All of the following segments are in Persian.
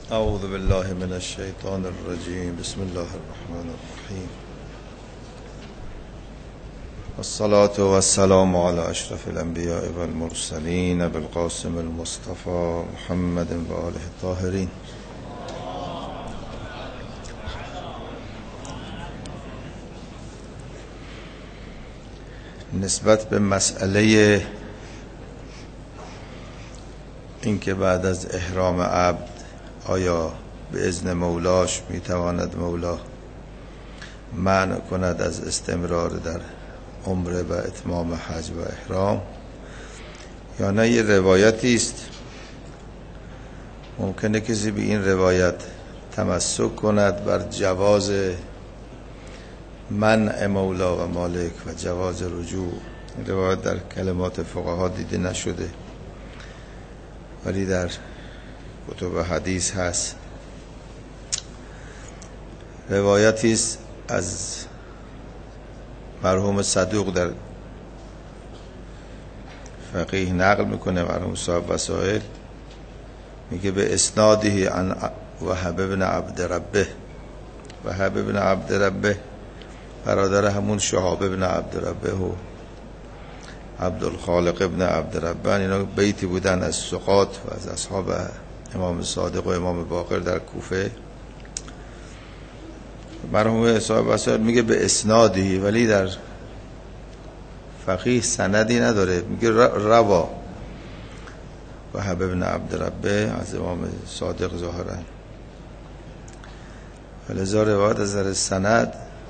اعوذ بالله من الشیطان الرجیم. بسم الله الرحمن الرحیم. والصلاة والسلام على اشرف الانبیاء والمرسلین ابی القاسم المصطفى محمد و آله الطاهرین. نسبت به مسئله اینکه بعد از احرام عبد آیا به اذن مولاش میتواند مولا منع کند از استمرار در عمره و اتمام حج و احرام یا نه، یه روایتی است. ممکنه کسی به این روایت تمسک کند بر جواز منع مولا و مالک و جواز رجوع. این روایت در کلمات فقها دیده نشده ولی در کتب حدیث هست. روایتی است از مرحوم صدوق در فقیه نقل میکنه. مرحوم صاحب وسائل میگه به اسناده عن وهب بن عبد ربه. وهب بن عبد ربه برادر همون شهاب بن عبد ربه و عبدالخالق ابن عبد ربه، اینا بیتی بودن از ثقات و از اصحاب امام صادق و امام باقر در کوفه. مرحوم صاحب وسائل میگه به اسنادی، ولی در فقیه سندی نداره. میگه روا وهب بن عبد ربه از امام صادق ظاهرا، ولذا روایت از نظر سند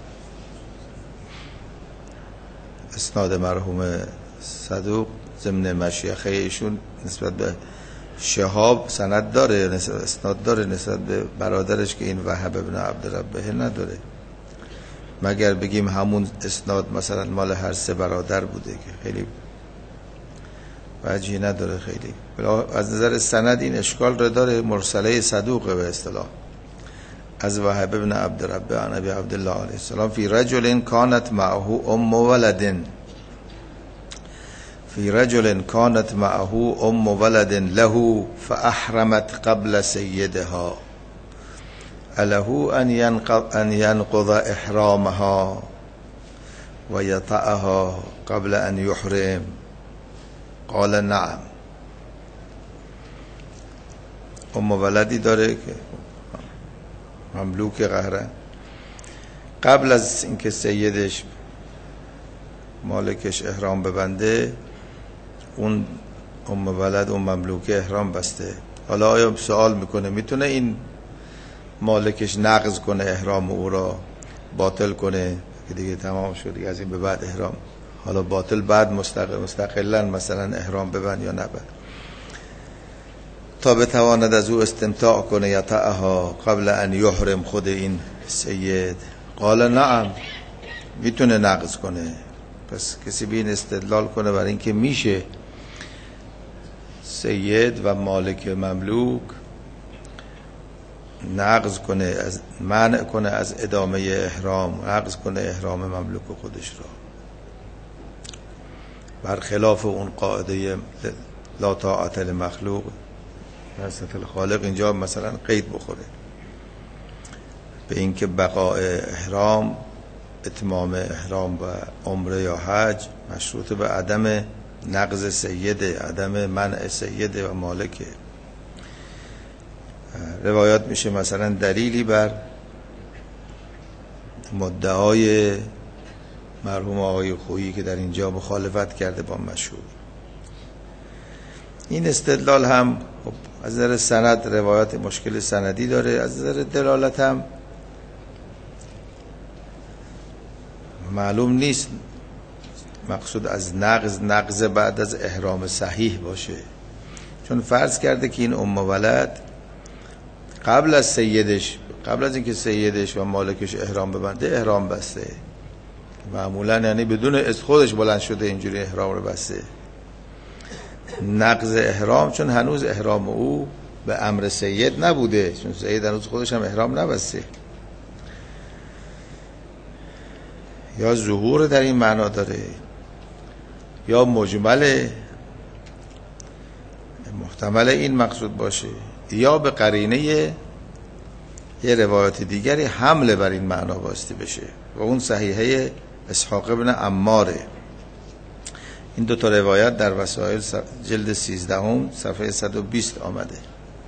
اسناد مرحوم صدوق ضمن مشیخه ایشون نسبت به شهاب سند داره، اسناد داره، نسبت به برادرش که این وهب بن عبد ربه نداره، مگر بگیم همون اسناد مثلا مال هر سه برادر بوده که خیلی وجهی نداره خیلی. از نظر سند این اشکال رو داره. مرسله صدوقه به اصطلاح از وهب بن عبد ربه عن ابی عبدالله علیه السلام فی رجل کانت معه ام ولد. فی رجل کانت معه ام ولد له فاحرمت قبل سیدها اله ان ينقض احرامها و یطأها قبل ان یحرم؟ قال نعم. ام ولدی داره که مملوک قهرن، قبل از اینکه سیدش مالکش احرام ببنده اون ام ولد اون مملوک احرام بسته. حالا آیا سوال میکنه میتونه این مالکش نقض کنه احرام او را، باطل کنه که دیگه تمام شد، دیگه از این به بعد احرام حالا باطل، بعد مستقلا مثلا احرام ببند یا نبند، تا بتواند از او استمتاع کنه یا یطأها قبل ان یحرم خود این سید؟ قال نعم، میتونه نقض کنه. پس کسی بین استدلال کنه برای اینکه میشه سید و مالک مملوک نقض کنه، از منع کنه از ادامه احرام، نقض کنه احرام مملوک خودش را، برخلاف اون قاعده لا طاعت لمخلوق معصیت الخالق. اینجا مثلا قید بخوره به اینکه بقاء احرام، اتمام احرام و عمره یا حج مشروط به عدم نقض سیده، عدم منع سیده و مالکه. روایات میشه مثلا دلیلی بر مدعای مرحوم آقای خویی که در اینجا مخالفت کرده با مشهور. این استدلال هم از نظر سند روایات مشکل سندی داره، از نظر دلالت هم معلوم نیست مقصود از نقض بعد از احرام صحیح باشه، چون فرض کرده که این ام ولد قبل از سیدش، قبل از اینکه سیدش و مالکش احرام ببنده احرام بسته، معمولا یعنی بدون از خودش بلند شده اینجوری احرام رو بسته. نقض احرام چون هنوز احرام او به امر سید نبوده، چون سید هنوز خودش هم احرام نبسته. یا ظهور در این معنا داره یا مجمل، محتمل این مقصود باشه، یا به قرینه یه روایت دیگری حمله بر این معنا باستی بشه و اون صحیحه اسحاق ابن عماره. این دو تا روایت در وسائل جلد 13 صفحه 120 آمده.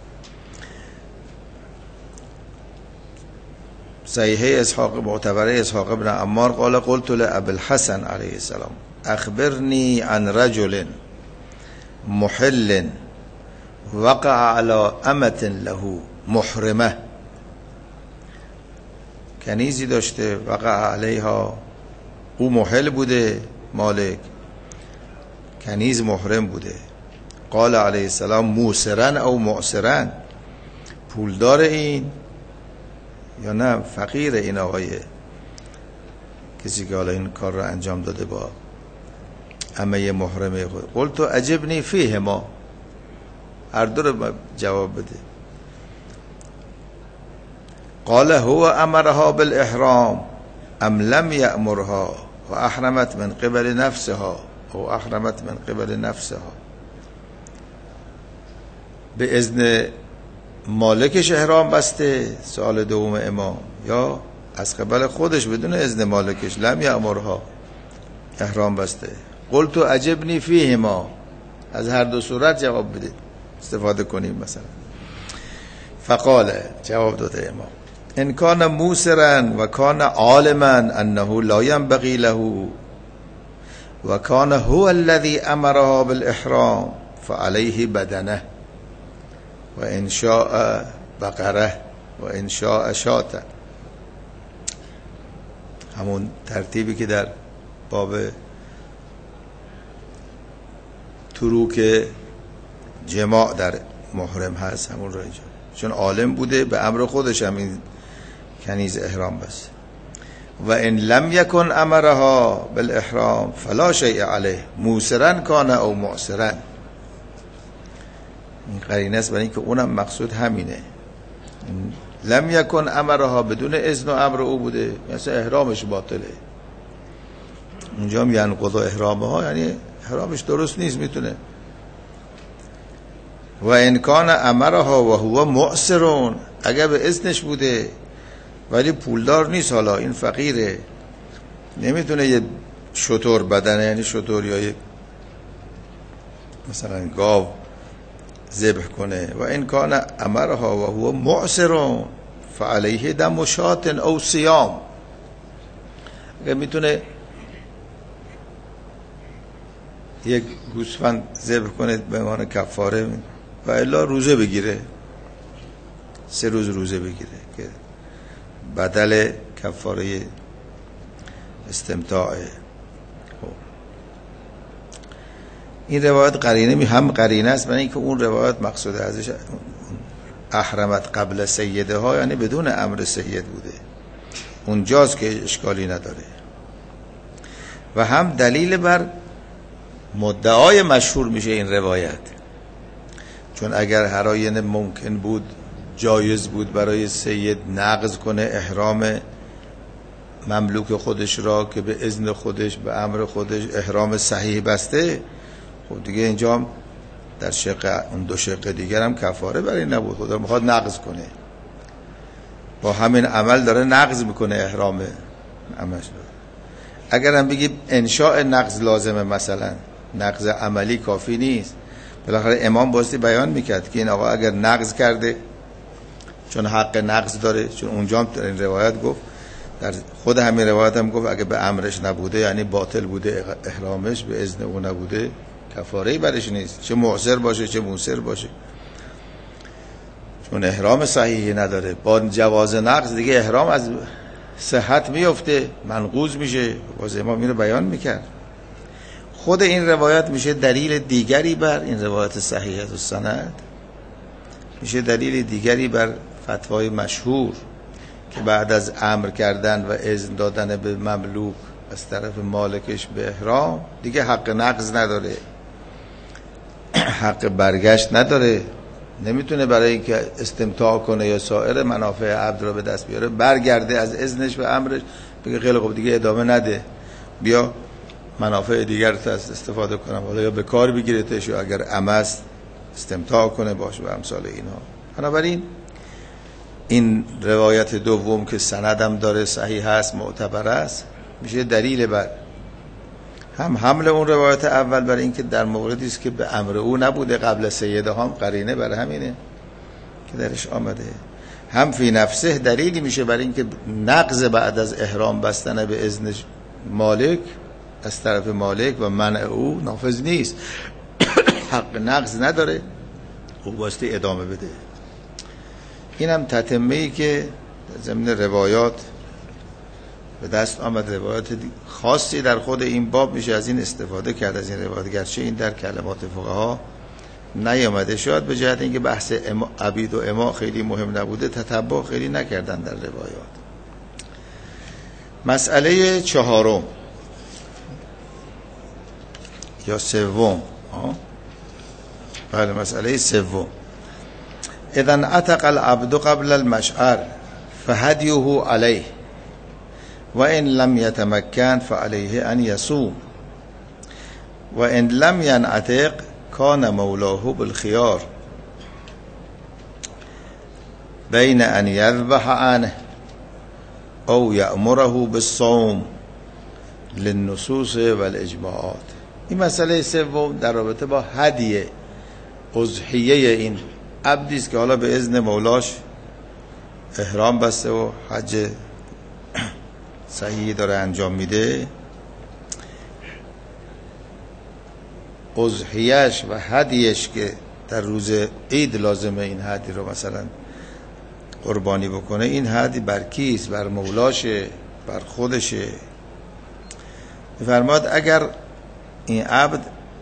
صحیحه اسحاق معتبره اسحاق ابن عمار قال قلت لأبي الحسن علیه السلام اخبرنی عن رجل محل وقع على امة له محرمه. کنیزی داشته وقع علیها، او محل بوده، مالک، کنیز محرم بوده. قال علیه السلام موسرن او معسرن، پولدار این یا نه فقیر این آقای کسی که حالا این کار رو انجام داده با عمه محرمه خود. قلت عجبنی فیه ما، هر دو رو جواب بده. قال هو امرها بالاحرام ام لم یأمرها و احرمت من قبل نفسها او احرمت من قبل نفسها. به اذن مالکش احرام بسته، سوال دوم امام، یا از قبل خودش بدون اذن مالکش لم یأمرها احرام بسته. قلت عجبنی فیهما، از هر دو صورت جواب بدید استفاده کنیم. مثلا فقال، جواب داده امام ان کان موسرا و کان عالما انه لا ينبغي له و کان هو الذي امرها بالاحرام فعليه بدنه و ان شاء بقره و ان شاء شاة. همون ترتیبی که در باب تروک جماع در محرم هست همون رایجا، چون عالم بوده به امر خودش هم این کنیز احرام بس. و ان لم یکن امرها بالاحرام فلا شیء علیه موسرا کان او معسرا. این قرینه است برای اینکه اونم مقصود همینه. لم یکن امرها بدون اذن و امر او بوده، مثلا احرامش باطله. اونجا هم ینقض احرامها یعنی احرامش درست نیست میتونه. و ان کان امرها و هو معسرون، اگر به اذنش بوده ولی پولدار نیست، حالا این فقیره نمیتونه یه شتر بدنه، یعنی شتر یا یه مثلا گاو ذبح کنه. و ان کان امرها و هو معسرون فعلیه دم شاة او صیام، اگر میتونه یک گوسفند ذبح کنه به عنوان کفاره و الا روزه بگیره، 3 روز روزه بگیره که بدل کفاره استمتاعه. این روایت قرینه هم قرینه است برای اینکه اون روایت مقصود ازش احرمت قبل سیده ها یعنی بدون امر سید بوده، اونجاست که اشکالی نداره. و هم دلیل بر مدعای مشهور میشه این روایت، چون اگر هر آینه ممکن بود جایز بود برای سید نقض کنه احرام مملوک خودش را که به اذن خودش به امر خودش احرام صحیح بسته، خب دیگه اینجا در شق اون 2 شق دیگر هم کفاره برای نبود. خدا میخواد نقض کنه، با همین عمل داره نقض میکنه احرام عملش. اگر هم بگی انشاء نقض لازمه، مثلا نقض عملی کافی نیست، بالاخره امام باستی بیان میکرد که این آقا اگر نقض کرده چون حق نقض داره، چون اونجا هم در این روایت گفت، در خود همین روایت هم گفت اگه به امرش نبوده یعنی باطل بوده احرامش، به اذن او نبوده کفاره‌ای برش نیست، چه معسر باشه چه موسر باشه، چون احرام صحیحی نداره. با جواز نقض دیگه احرام از صحت میفته، منقوض میشه. باز امام اینو بیان میکرد. خود این روایت میشه دلیل دیگری بر این روایت صحیحه السند، میشه دلیل دیگری بر فتوای مشهور که بعد از امر کردن و اذن دادن به مملوک از طرف مالکش به احرام دیگه حق نقض نداره، حق برگشت نداره، نمیتونه برای اینکه استمتاع کنه یا سایر منافع عبد را به دست بیاره برگرده از اذنش و امرش بگه خیلی خوب دیگه ادامه نده، بیا منافع دیگر رو استفاده کنم، حالا یا به کار بگیرتش یا اگر عمست استمتاع کنه باشه و امثال اینها. بنابراین این روایت دوم که سندم داره، صحیح هست، معتبر است، میشه دلیل بر هم حمل اون روایت اول برای اینکه در موردی است که به امر او نبوده قبل سیده هم، قرینه برای همینه که درش آمده، هم فی نفسه دلیلی میشه برای اینکه نقض بعد از احرام بستن به اذن مالک از طرف مالک و منع او نافذ نیست، حق نقض نداره، او باستی ادامه بده. این هم تتمه‌ای که ضمن روایات به دست آمد، روایات خاصی در خود این باب میشه از این استفاده کرد، از این روایات، گرچه این در کلمات فقها نیامده. شاید به جهت اینکه بحث عبید و اما خیلی مهم نبوده تتبع خیلی نکردن در روایات. مسئله چهارم یا سوم، بله مسئله سوم، اذا عتق العبد قبل المشعر فهديه علیه و ان لم يتمكن فعليه ان يصوم و ان لم ينعتق كان مولاه بالخيار بين ان يذبح عنه او يأمره بالصوم للنصوص والاجماعات. این مسئله سوم در رابطه با هدیه، اضحیه این عبدی است که حالا به اذن مولاش احرام بسته و حج صحیح داره انجام میده، اضحیه‌اش و هدیه‌اش که در روز عید لازمه این هدی رو مثلا قربانی بکنه، این هدی بر کیست؟ بر مولاشه، بر خودشه. فرماد اگر این عبد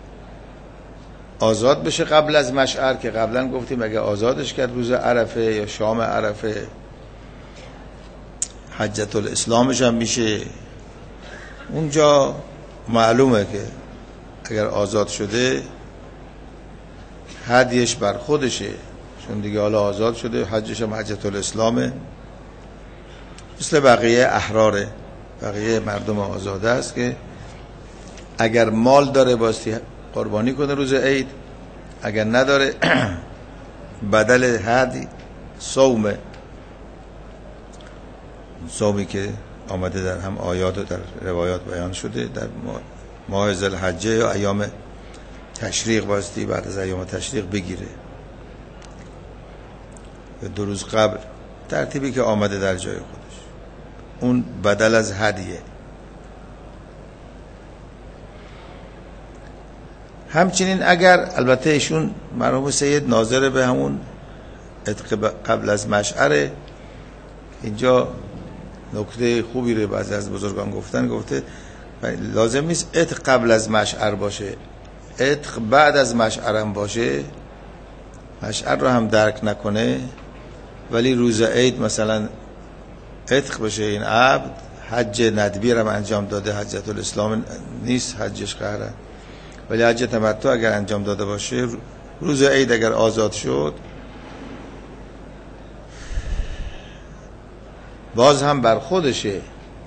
آزاد بشه قبل از مشعر، که قبلا گفتیم اگر آزادش کرد روز عرفه یا شام عرفه حجت الاسلامش هم میشه، اونجا معلومه که اگر آزاد شده هدیش بر خودشه، چون دیگه حالا آزاد شده، حجش هم حجت الاسلامه، مثل بقیه احراره، بقیه مردم آزاده است که اگر مال داره باستی قربانی کنه روز عید، اگر نداره بدل هدی صومه، صومی که آمده در هم آیات و در روایات بیان شده در ماه ذوالحجه یا ایام تشریق، باستی بعد از ایام تشریق بگیره 2 روز قبل، ترتیبی که آمده در جای خودش، اون بدل از هدیه. همچنین اگر البته ایشون مرحوم سید ناظر به همون عتق قبل از مشعره، اینجا نکته خوبی رو بعضی از بزرگان گفته لازم نیست عتق قبل از مشعر باشه، عتق بعد از مشعر هم باشه، مشعر رو هم درک نکنه ولی روز عید مثلا عتق بشه این عبد، حج ندبی رو انجام داده، حجت الاسلام نیست حجش قهره، ولی حج تمتع اگر انجام داده باشه روز عید اگر آزاد شد باز هم بر خودشه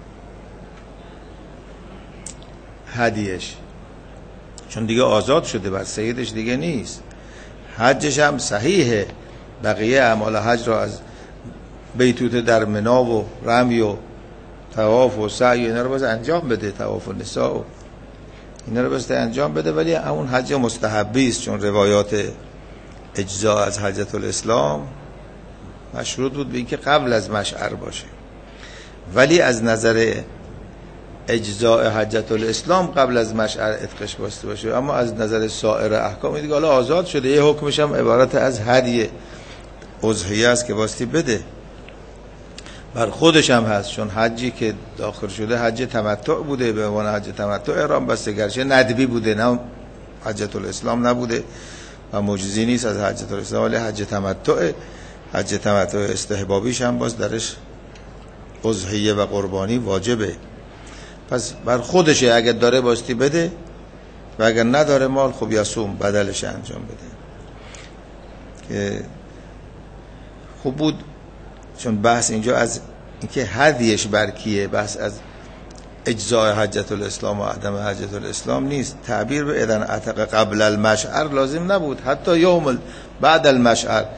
هدیهش، چون دیگه آزاد شده، بر سیدش دیگه نیست، حجش هم صحیحه، بقیه اعمال حج را از بیتوته در منا و رمی و طواف و سعی اینا رو باز انجام بده، طواف و نساء و اینا رو باز انجام بده، ولی اون حج مستحبی است، چون روایات اجزا از حجت الاسلام مشروط بود به اینکه قبل از مشعر باشه، ولی از نظر اجزاء حجت الاسلام قبل از مشعر عتقش باسته باشه، اما از نظر سایر احکام دیگه حالا آزاد شده، یه حکمش هم عبارت از هدیه اضحیه است که باستی بده، بر خودش هم هست، چون حجی که داخل شده حج تمتع بوده، به عنوان حج تمتع احرام بسته، گرچه ندبی بوده نه حجت الاسلام نبوده و معجزی نیست از حجت الاسلام، ولی حج تمتع، حج تمتع استحبابیش هم باز درش اضحیه و قربانی واجبه، پس بر خودشه، اگر داره باستی بده و اگر نداره مال خب یصوم بدلش انجام بده. که خوب بود، چون بحث اینجا از اینکه هدیهش بر کیه، بحث از اجزاء حجت الاسلام و عدم حجت الاسلام نیست. تعبیر به اذن عتق قبل المشعر لازم نبود، حتی یوم بعد المشعر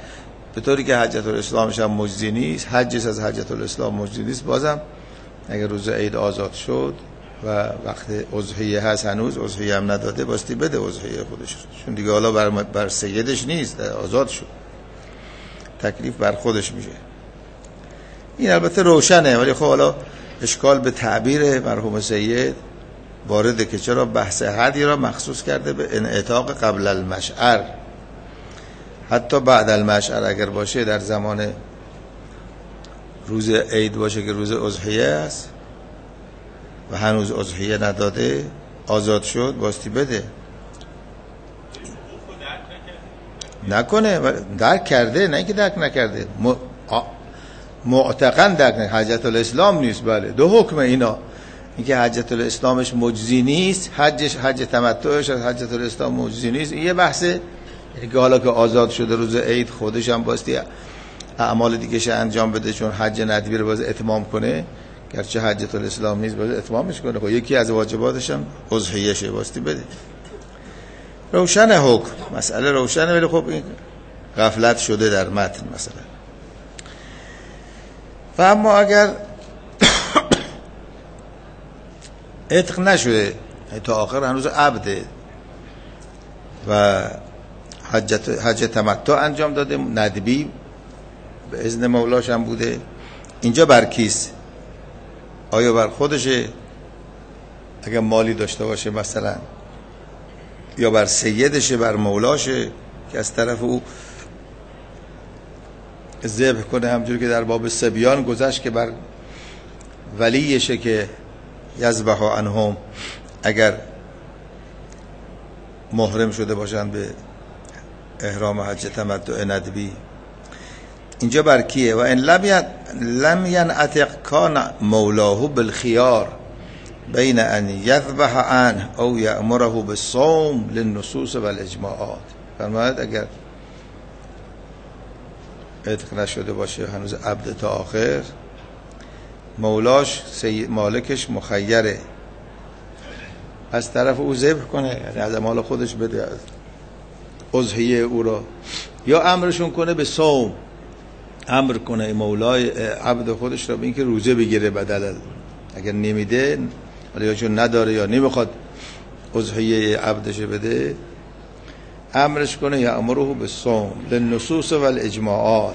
به طوری که حجة الاسلامش هم مجزی نیست، حجش از حجة الاسلام مجزی نیست. بازم اگر روز عید آزاد شد و وقت اضحیه هست، هنوز اضحیه هم نداده، باستی بده اضحیه خودش، چون دیگه حالا بر سیدش نیست، آزاد شد، تکلیف بر خودش میشه. این البته روشنه، ولی خب حالا اشکال به تعبیر مرحوم سید وارده که چرا بحث هدی را مخصوص کرده به انعتاق قبل المشعر. حتی بعد المشعر اگر باشه، در زمان روز عید باشه که روز اضحیه است و هنوز اضحیه نداده، آزاد شد، باستی بده. نکنه درک کرده، نه اینکه درک نکرده، معتقن درک نکنه. حجة الاسلام نیست. بله، دو حکم اینا، اینکه حجة الاسلامش مجزی نیست، حج تمتعش از حجة الاسلام مجزی نیست، این یه بحثه. اینکه حالا که آزاد شده روز عید، خودش هم باستی اعمال دیگه‌ش انجام بده، چون حج ندبی رو باز اتمام کنه، گرچه حجة الاسلام نیست باز اتمامش کنه. خب یکی از واجباتش هم اضحیه شه، باستی بده. روشن حکم، مسئله روشنه، ولی خب این غفلت شده در متن مثلا. و اما اگر عتق نشده تا آخر، هنوز عبده و حج تمتع انجام داده، ندبی به اذن مولاش هم بوده، اینجا بر کیست؟ آیا بر خودشه اگر مالی داشته باشه مثلا، یا بر سیدشه، بر مولاشه که از طرف او ذبح کنه، همجور که در باب سبیان گذشت که بر ولیشه که یذبح عنهم اگر محرم شده باشن به احرام حج تمتع ندبی. اینجا بر کیه؟ و ان لم ینعتق کان مولاه بالخيار بین ان یذبح عنه او یأمره بالصوم للنصوص والاجماعات. فرماید اگر عتق نشده باشه، هنوز عبد تا آخر، مولاش مالکش مخیره، از طرف او ذبح کنه، یعنی از مال خودش بده اضحیه او را، یا امرشون کنه به صوم، امر کنه مولای عبد خودش را به اینکه روزه بگیره بدل، اگر نمیده، یا چون نداره یا نمیخواد اضحیه عبدش بده، امرش کنه یا امره به صوم للنصوص والاجماعات.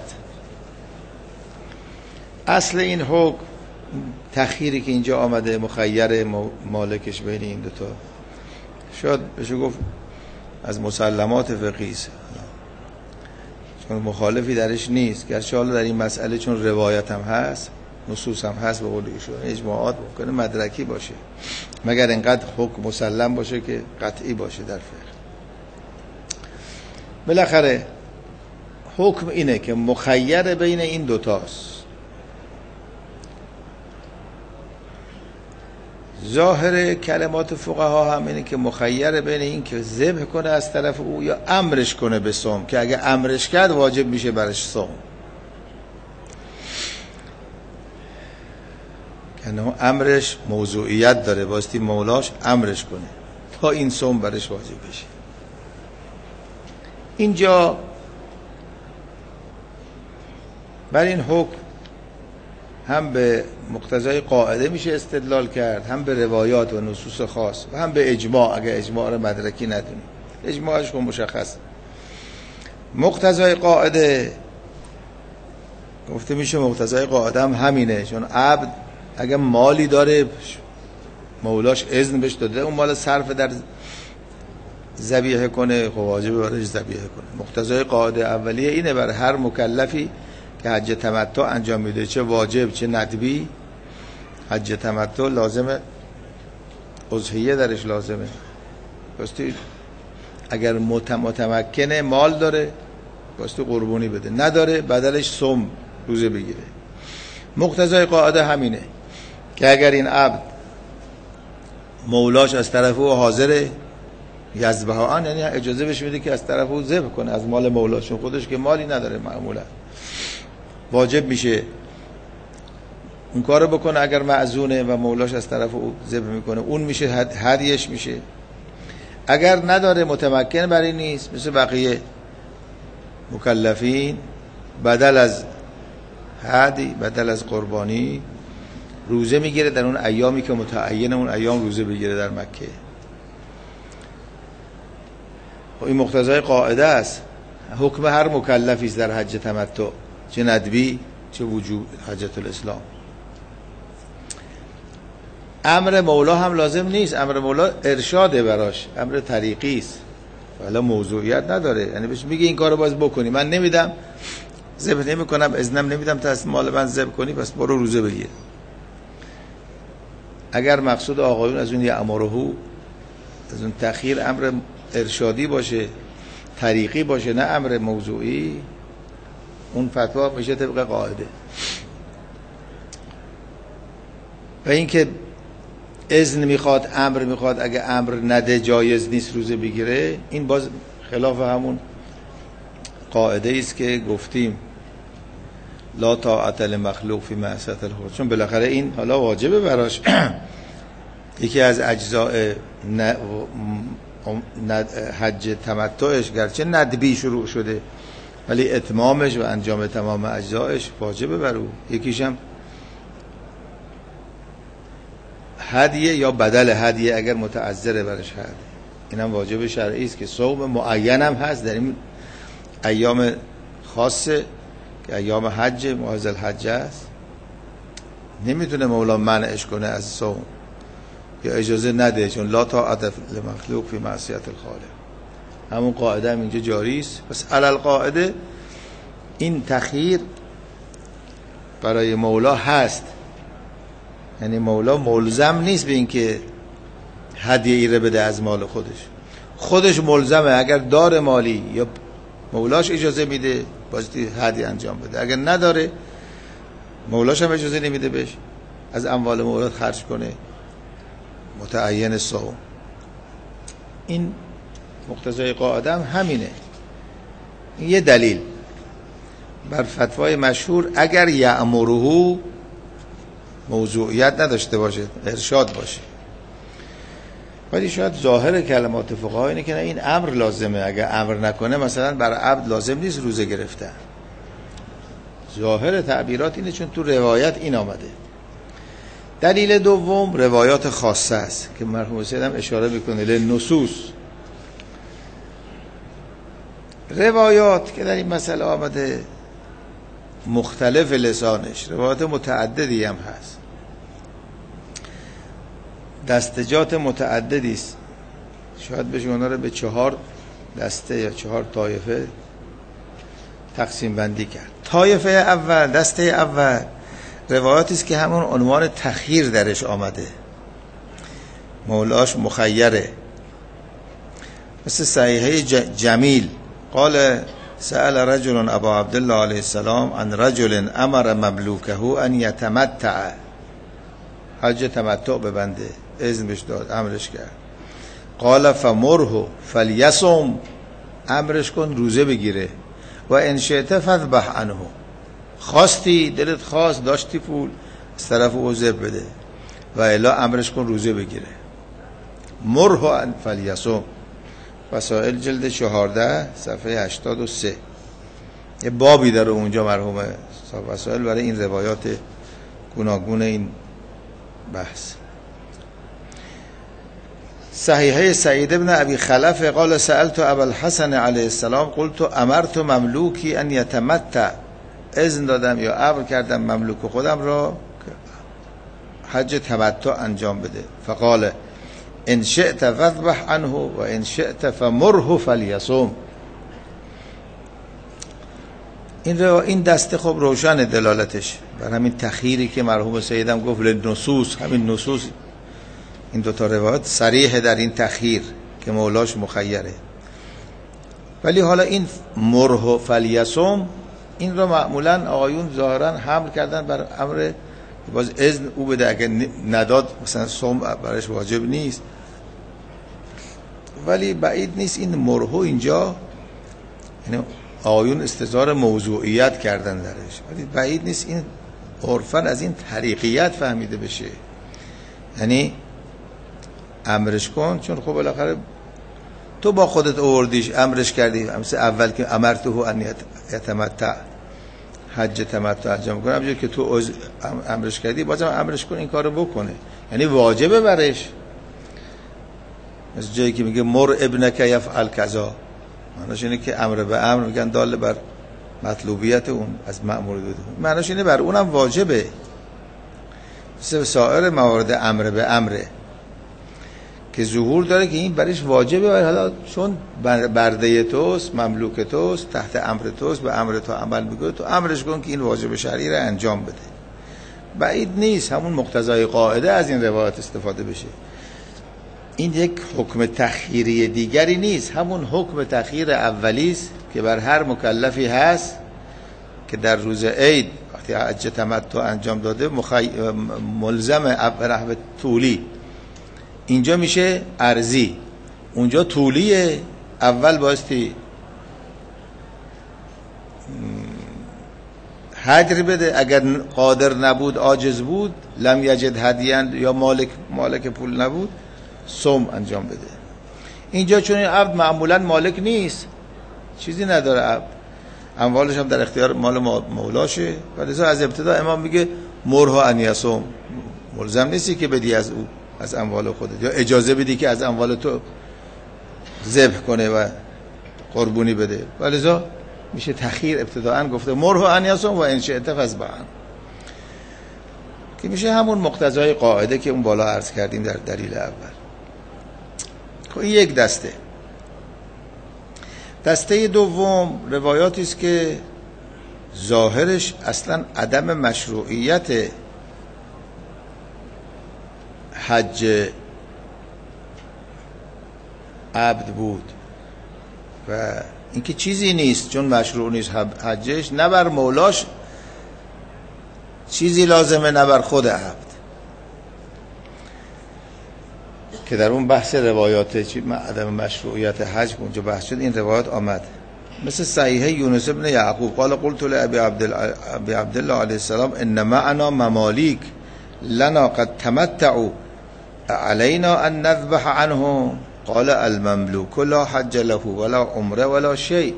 اصل این حکم تخییری که اینجا آمده، مخیر مالکش بین این دوتا، شاید بشه گفت از مسلمات فقهی است، چون مخالفی درش نیست، گرچه حالا در این مسئله چون روایت هم هست، نصوص هم هست، به قول ایشون اجماعات ممکنه مدرکی باشه، مگر اینقدر حکم مسلم باشه که قطعی باشه در فقه. بالاخره حکم اینه که مخیر بین این دوتاست. ظاهر کلمات فقها هم اینه که مخیر بین این که ذبح کنه از طرف او یا امرش کنه به صوم، که اگه امرش کرد واجب میشه برش صوم، که امرش موضوعیت داره، باستی مولاش امرش کنه تا این صوم برش واجب بشه. اینجا بر این حکم هم به مقتضای قاعده میشه استدلال کرد، هم به روایات و نصوص خاص، و هم به اجماع اگه اجماع رو مدرکی ندونیم. اجماعش خب مشخص. مقتضای قاعده گفته میشه، مقتضای قاعده هم همینه، چون عبد اگه مالی داره مولاش اذن بهش داده اون مال صرف در ذبیحه کنه، خب واجب برایش ذبیحه کنه. مقتضای قاعده اولیه اینه بر هر مکلفی که حج تمتع انجام میده، چه واجب چه ندبی، حج تمتع لازمه، اضحیه درش لازمه. باستی اگر متمکنه، مال داره، باستی قربونی بده، نداره بدلش صوم روزه بگیره. مقتضای قاعده همینه که اگر این عبد مولاش از طرف او حاضره، یذبح عنه، یعنی اجازه بهش میده که از طرف او ذبح کنه از مال مولاش، چون خودش که مالی نداره معمولا، واجب میشه اون کارو بکنه. اگر معزونه و مولاش از طرف او ذبح میکنه، اون میشه هدیش میشه. اگر نداره، متمکن برای نیست، مثل بقیه مکلفین، بدل از هدی، بدل از قربانی روزه میگیره در اون ایامی که متعین اون ایام روزه بگیره در مکه. این مقتضای قاعده است، حکم هر مکلفی است در حج تمتع، چه ندبی چه وجوب حجت الاسلام. امر مولا هم لازم نیست، امر مولا ارشاده براش، امر طریقی است، ولی موضوعیت نداره. یعنی بهش میگه این کارو باز بکنی، من نمیدم، ذبح نمیکنم، اذنم نمیدم تا از مال من ذبح کنی، پس برو روزه بگیر. اگر مقصود آقایون از اون یأمره، از اون تأخیر امر ارشادی باشه، طریقی باشه، نه امر موضوعی، اون فتوا میشه طبق قاعده. و اینکه اذن میخواد، امر میخواد، اگه امر نده جایز نیست روزه بگیره، این باز خلاف همون قاعده است که گفتیم لا طاعت لمخلوق فی معصیة الخالق. چون بالاخره این حالا واجبه براش یکی از اجزاء حج تمتعش گرچه ندبی شروع شده ولی اتمامش و انجام تمام اجزایش واجبه بر او. یکیش هم هدیه یا بدل هدیه اگر متعذره برش هدیه، اینم واجب شرعی است که صوم معین هم هست در این ایام خاصه که ایام حج محض الحج است. نمیتونه مولا منعش کنه از صوم یا اجازه نده، چون لا طاعت لمخلوق فی معصیة الخالق. همون قاعده هم اینجا جاری است. پس علل قاعده این تخییر برای مولا هست، یعنی مولا ملزم نیست به اینکه هدیه ای رو بده از مال خودش ملزمه، اگر دار مالی یا مولاش اجازه میده بازی هدیه انجام بده، اگر نداره مولاش هم اجازه نمیده بهش از اموال مولات خرج کنه متعین صوم. این مقتضای قاعده هم همینه. این یه دلیل بر فتوای مشهور اگر یأمره موضوعیت نداشته باشه، ارشاد باشه. ولی شاید ظاهر کلمات فقها اینه که نه، این امر لازمه، اگر امر نکنه مثلا بر عبد لازم نیست روزه گرفتن. ظاهر تعبیرات اینه چون تو روایت این آمده. دلیل دوم روایات خاصه است که مرحوم سید هم اشاره میکنه لنصوص، روایات که در این مسئله آمده مختلف لسانش، روایات متعددی هم هست، دستجات متعددی است. شاید بشه اونا رو به 4 دسته یا 4 طایفه تقسیم بندی کرد. طایفه اول، دسته اول روایاتی است که همون عنوان تخییر درش آمده، مولاش مخیره، مثل صحیحه جمیل قال سأل رجل ابا عبدالله علیه السلام عن رجل امر مملوکه ان یتمتع، حج تمتع ببنده، اذن بهش داد، امرش کرد. قال فمره فلیصم، امرش کن روزه بگیره، و ان شئت فذبح عنه، خواستی دلت خواست داشتی پول از طرف او ذبح بده، و الا امرش کن روزه بگیره. مره فلیصم، وسائل جلد 14 صفحه 83. یه بابی داره اونجا مرحوم صاحب وسائل برای این روایات گوناگون این بحث. صحیحه سعید ابن ابی خلف قال سألت ابا الحسن علیه السلام قلت امرت مملوکی ان یتمتع، اذن دادم یا امر کردم مملوک خودم را حج تمتع انجام بده. فقال ان شئت فذبح عنه و ان شئت فمره فلیصم. این دسته خب روشن دلالتش بر همین تخییری که مرحوم سیدم گفت لنصوص، همین نصوص این دوتا روایت صریح در این تخییر که مولاش مخیره. ولی حالا این مره فلیصم این رو معمولا آقایون ظاهرا حمل کردن بر امر باز اذن او بده، اگر نداد مثلا صوم برش واجب نیست. ولی بعید نیست این مرهو اینجا، یعنی آقایون استظهار موضوعیت کردن درش، ولی بعید نیست این عرفاً از این طریقیت فهمیده بشه، یعنی امرش کن، چون خب بالاخره تو با خودت آوردیش امرش کردی، مثل اول که امرته ان یتمتع، حج تمتع انجام کنه، همونجوری که تو امرش کردی بازم امرش کن این کارو بکنه، یعنی واجبه برش. مثل جایی که میگه مر ابنک یفعل کذا، معناش اینه که امر به امر میگن دال بر مطلوبیت اون از مأمور بود، معناش اینه بر اونم واجبه. مثل سایر موارد امر به امره که ظهور داره که این برش واجبه، ولی حالا چون برده توست، مملوک توست، تحت امر توست، به امر تو عمل میکنه، تو امرش کن که این واجب شرعی رو انجام بده. بعید نیست همون مقتضای قاعده از این روایت استفاده بشه. این یک حکم تخییری دیگری نیست، همون حکم تخییر اولی است که بر هر مکلفی هست که در روز عید وقتی حج تمتع انجام داده ملزم به نحو طولی. اینجا میشه ارضی، اونجا طولیه. اول بایستی هجر بده، اگر قادر نبود عاجز بود لم یجد هدیان یا مالک پول نبود صوم انجام بده. اینجا چون این عبد معمولا مالک نیست، چیزی نداره، عبد اموالش هم در اختیار مال مولاشه، ولی از ابتدا امام میگه مرها ان یصوم، ملزم نیستی که بدی از او از اموال خودت، یا اجازه بدی که از اموال تو ذبح کنه و قربونی بده، ولی میشه تخییر. ابتداءً گفته مرها ان یصوم و ان شئت فاصبر، که میشه همون مقتضای قاعده که اون بالا عرض کردیم در دلیل اول. خب این یک دسته. دسته دوم روایاتی است که ظاهرش اصلا عدم مشروعیت حج عبد بود و اینکه چیزی نیست، چون مشروع نیست حجش، نه بر مولاش چیزی لازمه نه بر خود عبد، که در اون بحث روایات عدم مشروعیت حج اونجا بحث شد. این روایات آمد مثل صحیح یونس ابن یعقوب قال قلت لابی عبدالله علیه السلام ان معنا ممالیک لنا قد تمتعوا علینا ان نذبح عنه قال المملوک لا حج له ولا عمره ولا شیء.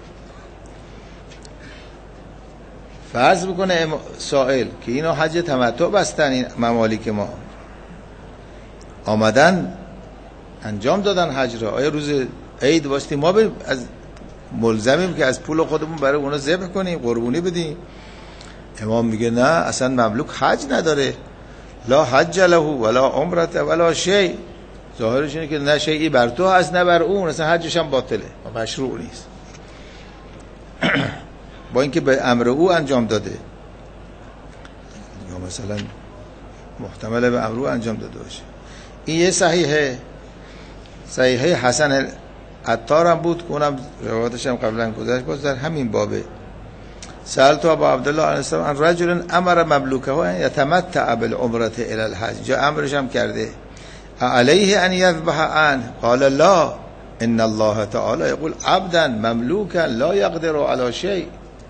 فرض بکنه سائل که اینا حج تمتع بستن، این ممالیک ما آمدن انجام دادن حج را، آیا روز عید واسطی ما از ملزمیم که از پول خودمون برای اونا ذبح کنیم قربونی بدیم؟ امام میگه نه، اصلا مملوک حج نداره، لا حج له ولا عمره ولا شیء. ظاهرش اینه که نه شیئی بر تو هست نه بر اون، اصلا حجش هم باطله و مشروع نیست با اینکه به امر او انجام داده، یا مثلا محتمل به امر او انجام داده باشه. این یه صحیحه حسن عطار هم بود که اونم روایتش هم قبلا گذشت، باز در همین بابه. سألت ابا عبدالله علیه السلام عن رجل امر مملوکه ان یتمتع بالعمره الی الحج، جا امرش هم کرده علیه ان یذبح عنه قال لا ان الله تعالی یقول عبدا مملوکا لا یقدر علی شیء.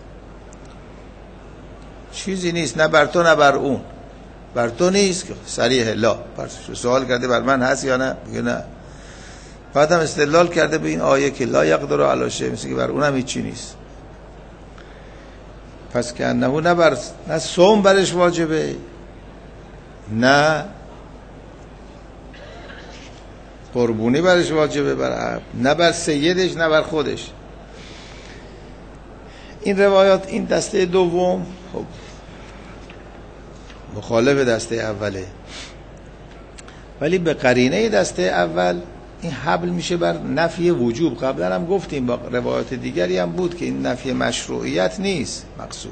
چیزی نیست نه بر تو نه بر اون، بر تو نیست که صریح لا. سوال کرده بر من هست یا نه؟ میگه نه. بعد هم استدلال کرده به این آیه که لا یقدر علی شیء، مثل که بر اونم هیچی نیست. پس که انه نه صوم برش واجبه، نه قربونی برش واجبه بر عبد، نه بر سیدش نه بر خودش. این روایات این دسته دوم خب مخالف دسته اوله، ولی به قرینه دسته اول این حبل میشه بر نفی وجوب. قبلا هم گفتیم با روایات دیگری هم بود که این نفی مشروعیت نیست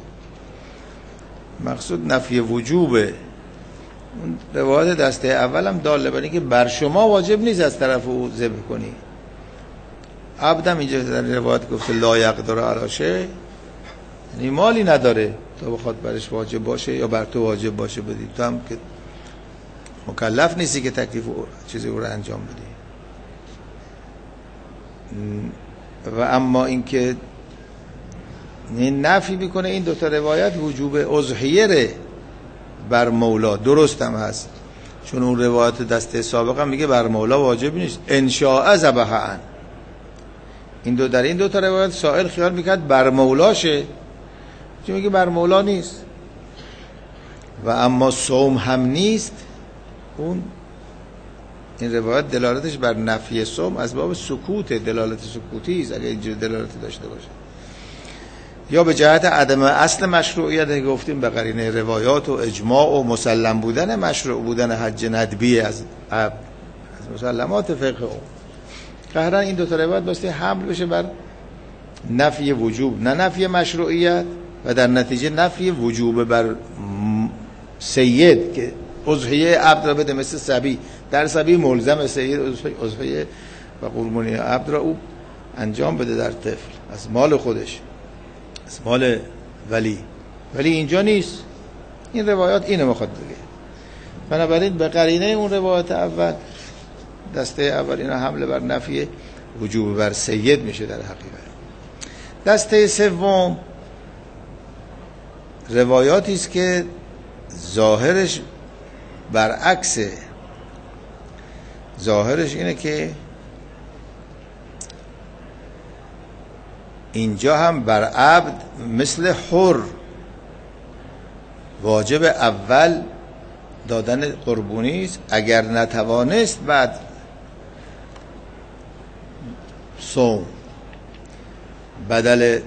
مقصود نفی وجوبه. اون روایات دسته اول هم داله بر اینکه بر شما واجب نیست از طرف او ذبح کنی. عبدم اینجا در روایت گفته لا یقدر علی شیء، یعنی مالی نداره تا بخواد برش واجب باشه یا بر تو واجب باشه بدی، تو هم که مکلف نیستی که تکلیف چیزی رو انجام بدی. و اما اینکه نفی میکنه این دوتا روایت وجوب اضحیه بر مولا، درست هم هست، چون اون روایت دسته سابقه میگه بر مولا واجب نیست، ان شاء ذبح عن. این در این دو تا روایت سائل خیال میکرد بر مولاشه، چون میگه بر مولا نیست. و اما صوم هم نیست، اون این روایت دلالتش بر نفی صوم از باب سکوت، دلالت سکوتی است اگه اینجور دلالتی داشته باشه. یا به جهت عدم اصل مشروعیت گفتیم به قرینه روایات و اجماع و مسلم بودن مشروع بودن حج ندبی از مسلمات فقه اون. قهرن این دو تا روایت باسته حمل بشه بر نفی وجوب نه نفی مشروعیت، و در نتیجه نفی وجوب بر سید که اضحیه عبد را بده مثل صبی، در صبی ملزم سید اضحیه و قربانی عبد را او انجام بده در طفل از مال خودش، از مال ولی اینجا نیست. این روایات اینو میخواد بگه. بنابراین به قرینه اون روایت اول، دسته اول اینا حمله بر نفی وجوب بر سید میشه در حقیقت. دسته سوم روایاتی است که ظاهرش برعکسه. ظاهرش اینه که اینجا هم بر عبد مثل حر واجب اول دادن قربونی است، اگر نتوانست بعد صوم بدل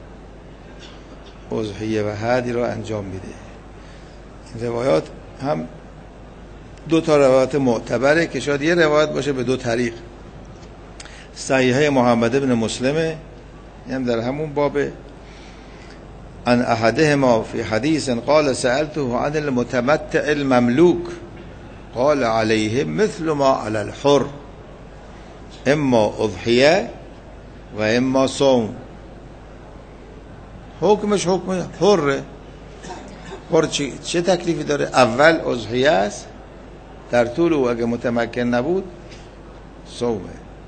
اضحیه و هدی را انجام میده. این روایات هم دو تا روایت معتبره که شاید یه روایت باشه به دو طریق. صحیحه محمد بن مسلمه، هم در همون بابه، ان احدهما فی حدیث قال سألته عن المتمتع المملوک قال علیه مثل ما علی الحر اما اضحیه و اما صوم. حکمش حکم حره. حر چه تکلیفی داره؟ اول اضحیه است، در طول او اگه متمکن نبود صومه.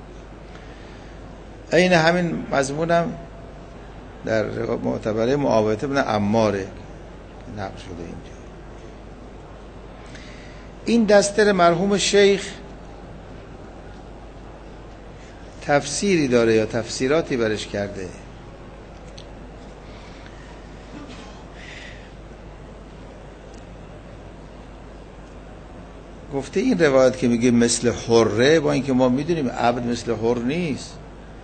این همین مضمونم در معتبره معاویه بن عماره نقل شده اینجا. این دستر مرحوم شیخ تفسیری داره یا تفسیراتی برش کرده. گفته این روایت که میگه مثل حره، با اینکه ما میدونیم عبد مثل حر نیست،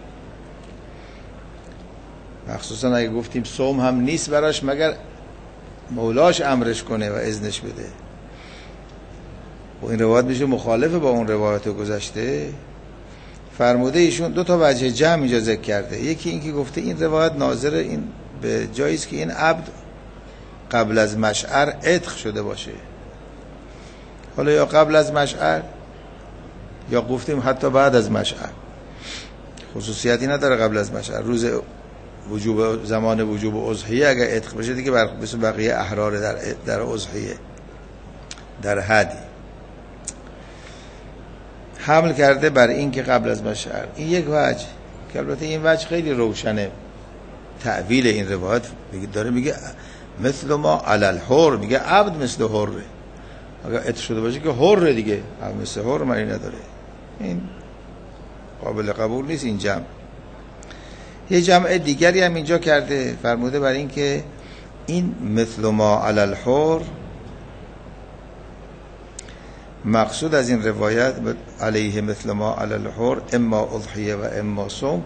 مخصوصا اگه گفتیم صوم هم نیست براش مگر مولاش امرش کنه و اذنش بده، و این روایت میشه مخالفه با اون روایت گذشته. فرموده ایشون دو تا وجه جمع اینجا ذکر کرده. یکی این که گفته این روایت ناظر این به جایی است که این عبد قبل از مشعر عتق شده باشه. حالا یا قبل از مشعر یا گفتیم حتی بعد از مشعر، خصوصیتی نداره قبل از مشعر. روز وجوب، زمان وجوب اضحیه اگر عتق بشه دیگه مثل بقیه احرار در اضحیه در حدی حمل کرده بر این که قبل از مشعر. این یک وجه که البته این وجه خیلی روشنه. تعویل این روایت داره میگه مثل ما علی الحر، میگه عبد مثل حره. اگر عتق شده باشه که حره دیگه، عبد مثل حر معنی نداره. این قابل قبول نیست. این جمع یه جمع دیگری هم اینجا کرده، فرموده بر این که این مثل ما علی الحر مقصود از این روایت علیه مثل ما علی الحر اما اضحیه و اما صوم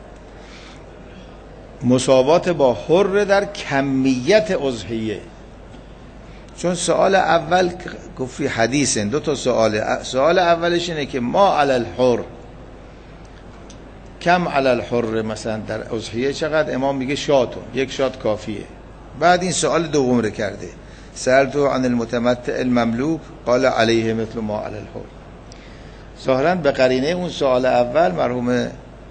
مساوات با حر در کمیت اضحیه. چون سوال اول گفتی حدیثن، دو تا سوال اولش اینه که ما علی الحر کم علی الحر، مثلا در اضحیه چقدر؟ امام میگه شاتون، یک شات کافیه. بعد این سوال دوم رو کرده سألتو عن المتمتع المملوک قال علیه مثل ما علی الحر. ظاهرا به قرینه اون سوال اول مرحوم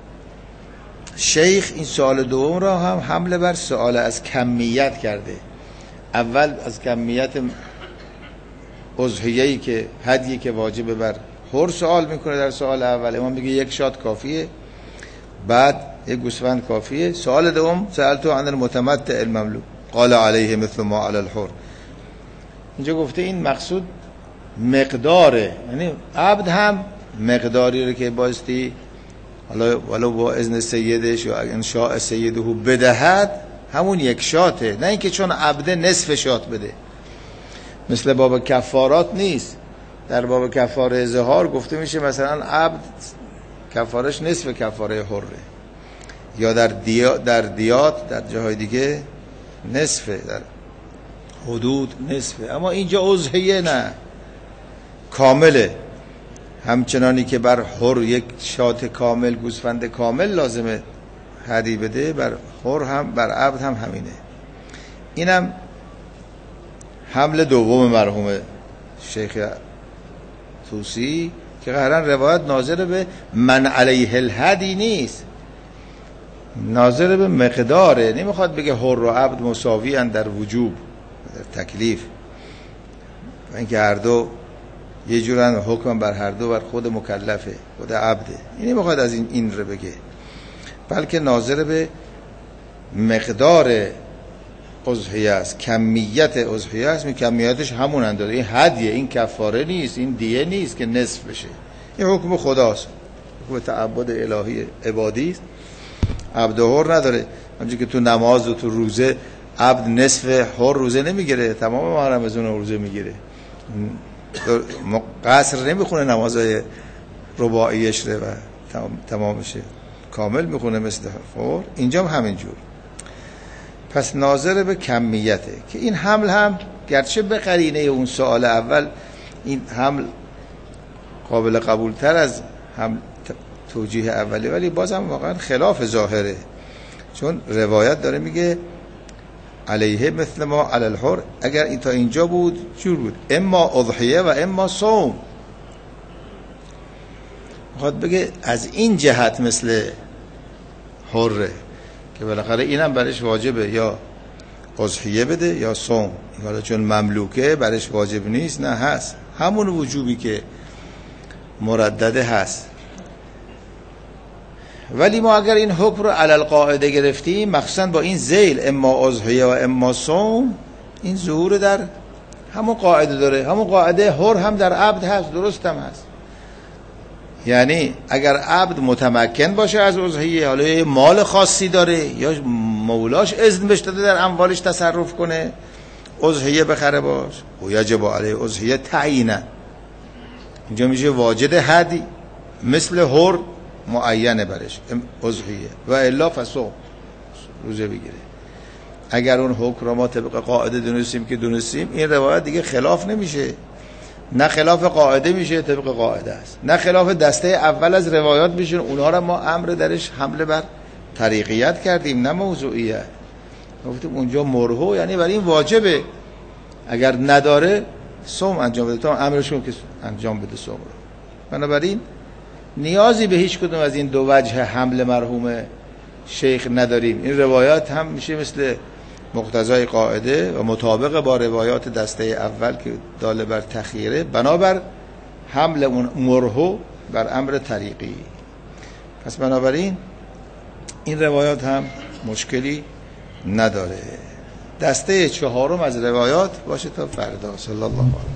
شیخ این سوال دوم را هم حمله بر سوال از کمیت کرده. اول از کمیت اضحیه‌ای که هدیه که واجب بر حر سوال میکنه در سوال اول، امام میگه یک شات کافیه، بعد یک گوسفند کافیه. سوال دوم سألتو عن المتمتع المملوک قال علیه مثل ما علی الحر. اینجا گفته این مقصود مقداره، یعنی عبد هم مقداری رو که بایستی حالا ولو با اذن سیدش یا انشاء سیده بدهد همون یک شاته، نه اینکه چون عبده نصف شات بده. مثل باب کفارات نیست. در باب کفاره ظهار گفته میشه مثلا عبد کفارش نصف کفاره حره، یا در دیات در جاهای دیگه نصفه، در حدود نصفه. اما اینجا اضحیه نه، کامله. همچنانی که بر حر یک شات کامل، گوسفند کامل لازمه هدی بده، بر حر هم بر عبد هم همینه. اینم حمل دوم مرحوم شیخ طوسی که قهرن روایت ناظر به من علیه الهدی نیست، ناظر به مقداره. نمیخواد بگه حر و عبد مساوی اند در وجوب، در تکلیف، و اینکه هر دو یه جورن، حکم بر هر دو بر خود مکلفه، خود عبده. این نمیخواد از این رو بگه، بلکه ناظر به مقدار اضحیه است، کمیت اضحیه است. می کمیتش همون اندازه، این هدیه، این کفاره نیست، این دیه نیست که نصف بشه. این حکم خداست، حکم تعبد الهی عبادی است. عبد و حر نداره. همچون که تو نماز و تو روزه عبد نصف حر روزه نمیگیره، تمام ماه رمضان روزه میگیره، قصر نمیخونه، نمازهای رباعیش رو و تمامشه کامل میخونه مثل حر. اینجا هم همینجور. پس ناظر به کمیته که این حمل هم گرچه به قرینه اون سوال اول این حمل قابل قبول تر از هم توجیه اولی، ولی بازم واقعا خلاف ظاهره، چون روایت داره میگه علیه مثل ما علی الحر. اگر این تا اینجا بود جور بود، اما اضحیه و اما صوم. میخواد بگه از این جهت مثل حره که بالاخره اینم برش واجبه، یا اضحیه بده یا صوم. حالا چون مملوکه برش واجب نیست، نه هست همون وجوبی که مردده هست. ولی ما اگر این حکم رو علی القاعده گرفتیم، مخصوصا با این ذیل اما اضحیه و اما صوم، این ظهور در همون قاعده داره. همون قاعده حر هم در عبد هست، درست هم هست. یعنی اگر عبد متمکن باشه از اضحیه، حالا یه مال خاصی داره یا مولاش اذن بهش داده در اموالش تصرف کنه، اضحیه بخره باش، و یجب علیه اضحیه تعیینا، اینجا میشه واجد هدی مثل حر معینه برش اضحیه، و الا فصوم روزه بگیره. اگر اون حکم را ما طبق قاعده دونستیم که دونستیم، این روایت دیگه خلاف نمیشه، نه خلاف قاعده میشه، طبق قاعده است، نه خلاف دسته اول از روایات میشه. اونها را ما امر درش حمله بر طریقیت کردیم، نه موضوعیت. گفتیم اونجا مرهو یعنی برای این واجبه، اگر نداره صوم انجام بده، تا امرشون که انجام بده صوم رو. بنابراین نیازی به هیچ کدوم از این دو وجه حمل مرحوم شیخ نداریم. این روایات هم میشه مثل مقتضای قاعده و مطابق با روایات دسته اول که داله بر تخییره، بنابر حمل مرهو بر امر طریقی. پس بنابراین این روایات هم مشکلی نداره. دسته چهارم از روایات باشه تا فردا. صلی الله علیه و